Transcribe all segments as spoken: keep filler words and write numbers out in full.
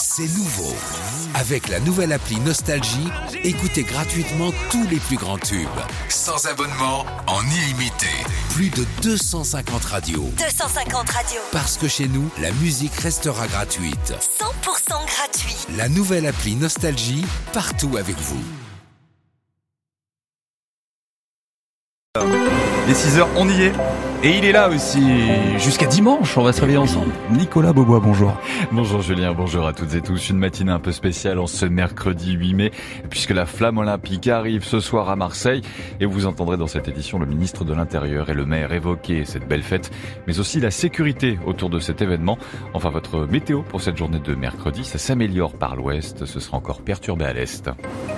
C'est nouveau. Avec la nouvelle appli Nostalgie, écoutez gratuitement tous les plus grands tubes. Sans abonnement, en illimité. Plus de deux cent cinquante radios. deux cent cinquante radios. Parce que chez nous, la musique restera gratuite. cent pour cent gratuit. La nouvelle appli Nostalgie, partout avec vous. Les six heures, on y est. Et il est là aussi. Jusqu'à dimanche, on va se réveiller ensemble. Nicolas Beaubois, bonjour. Bonjour Julien, bonjour à toutes et tous. Une matinée un peu spéciale en ce mercredi huit mai, puisque la flamme olympique arrive ce soir à Marseille. Et vous entendrez dans cette édition le ministre de l'Intérieur et le maire évoquer cette belle fête, mais aussi la sécurité autour de cet événement. Enfin, votre météo pour cette journée de mercredi, ça s'améliore par l'ouest, ce sera encore perturbé à l'est.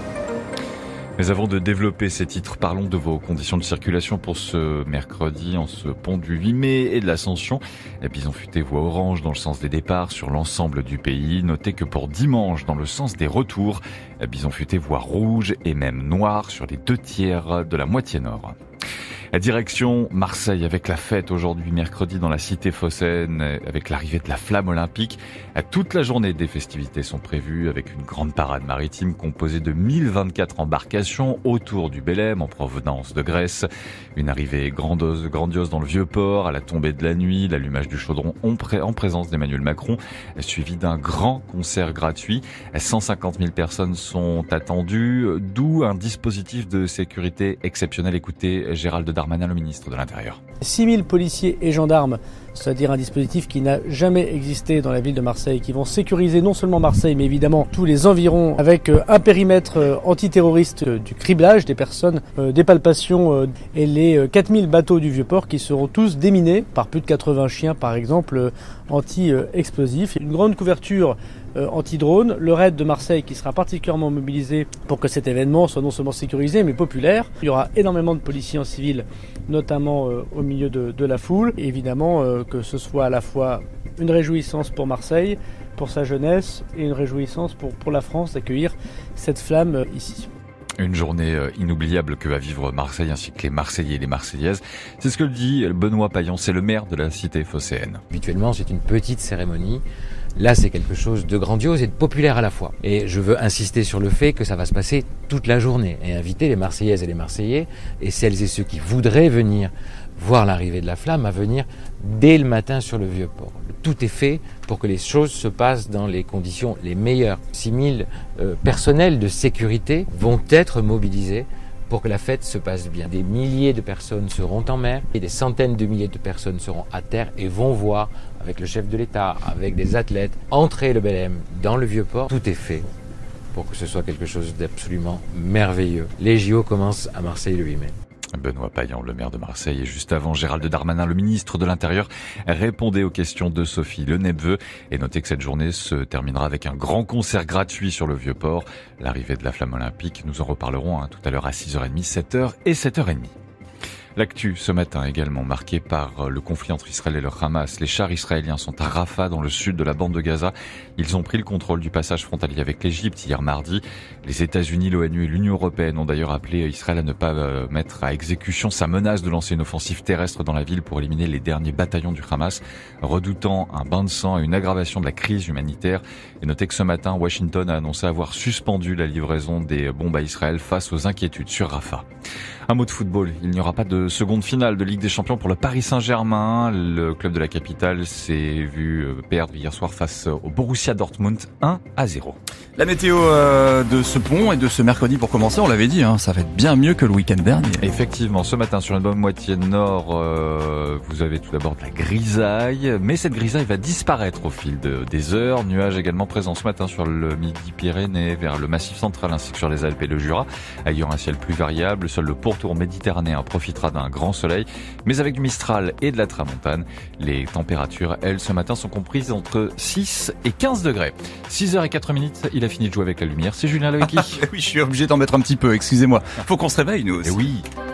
Mais avant de développer ces titres, parlons de vos conditions de circulation pour ce mercredi en ce pont du huit mai et de l'Ascension. La Bison Futé voie orange dans le sens des départs sur l'ensemble du pays. Notez que pour dimanche, dans le sens des retours, la Bison Futé voie rouge et même noir sur les deux tiers de la moitié nord. La direction Marseille avec la fête aujourd'hui mercredi dans la cité phocéenne avec l'arrivée de la flamme olympique. Toute la journée des festivités sont prévues avec une grande parade maritime composée de mille vingt-quatre embarcations autour du Bélème en provenance de Grèce. Une arrivée grandiose, grandiose dans le Vieux-Port à la tombée de la nuit, l'allumage du chaudron en présence d'Emmanuel Macron, suivi d'un grand concert gratuit. cent cinquante mille personnes sont attendues, d'où un dispositif de sécurité exceptionnel. Écoutez Gérald Darmanin, le ministre de l'Intérieur. six mille policiers et gendarmes, c'est-à-dire un dispositif qui n'a jamais existé dans la ville de Marseille, qui vont sécuriser non seulement Marseille, mais évidemment tous les environs, avec un périmètre antiterroriste, du criblage des personnes, des palpations et les quatre mille bateaux du Vieux-Port qui seront tous déminés par plus de quatre-vingts chiens, par exemple, anti-explosifs. Une grande couverture anti-drone, le raid de Marseille qui sera particulièrement mobilisé pour que cet événement soit non seulement sécurisé mais populaire. Il y aura énormément de policiers en civil, notamment euh, au milieu de, de la foule. Et évidemment euh, que ce soit à la fois une réjouissance pour Marseille, pour sa jeunesse et une réjouissance pour, pour la France d'accueillir cette flamme euh, ici. Une journée inoubliable que va vivre Marseille ainsi que les Marseillais et les Marseillaises. C'est ce que le dit Benoît Payan, c'est le maire de la cité phocéenne. Habituellement, c'est une petite cérémonie. Là, c'est quelque chose de grandiose et de populaire à la fois. Et je veux insister sur le fait que ça va se passer toute la journée et inviter les Marseillaises et les Marseillais et celles et ceux qui voudraient venir voir l'arrivée de la flamme à venir dès le matin sur le Vieux-Port. Tout est fait pour que les choses se passent dans les conditions les meilleures. six mille euh, personnels de sécurité vont être mobilisés pour que la fête se passe bien. Des milliers de personnes seront en mer et des centaines de milliers de personnes seront à terre et vont voir, avec le chef de l'État, avec des athlètes, entrer le Bélème dans le Vieux-Port. Tout est fait pour que ce soit quelque chose d'absolument merveilleux. Les J O commencent à Marseille le huit mai. Benoît Payan, le maire de Marseille, et juste avant, Gérald Darmanin, le ministre de l'Intérieur, répondait aux questions de Sophie Le Nepveu. Et notez que cette journée se terminera avec un grand concert gratuit sur le Vieux-Port. L'arrivée de la flamme olympique, nous en reparlerons hein, tout à l'heure à six heures trente, sept heures et sept heures trente. L'actu ce matin également marqué par le conflit entre Israël et le Hamas. Les chars israéliens sont à Rafah dans le sud de la bande de Gaza. Ils ont pris le contrôle du passage frontalier avec l'Égypte hier mardi. Les États-Unis, l'ONU et l'Union européenne ont d'ailleurs appelé Israël à ne pas mettre à exécution sa menace de lancer une offensive terrestre dans la ville pour éliminer les derniers bataillons du Hamas, redoutant un bain de sang et une aggravation de la crise humanitaire. Et notez que ce matin, Washington a annoncé avoir suspendu la livraison des bombes à Israël face aux inquiétudes sur Rafah. Un mot de football, il n'y aura pas de seconde finale de Ligue des Champions pour le Paris Saint-Germain. Le club de la capitale s'est vu perdre hier soir face au Borussia Dortmund un à zéro. La météo euh, de ce pont et de ce mercredi pour commencer, on l'avait dit, hein, ça va être bien mieux que le week-end dernier. Effectivement, ce matin sur une bonne moitié nord, euh, vous avez tout d'abord de la grisaille, mais cette grisaille va disparaître au fil de, des heures. Nuages également présents ce matin sur le Midi-Pyrénées, vers le Massif central ainsi que sur les Alpes et le Jura, ayant un ciel plus variable. Seul le pourtour méditerranéen profitera d'un grand soleil, mais avec du Mistral et de la Tramontane. Les températures, elles, ce matin sont comprises entre six et quinze degrés. six heures et quatre minutes, il a fini de jouer avec la lumière. C'est Julien Loïki. Oui, je suis obligé d'en mettre un petit peu, excusez-moi. Faut qu'on se réveille, nous aussi. Et oui.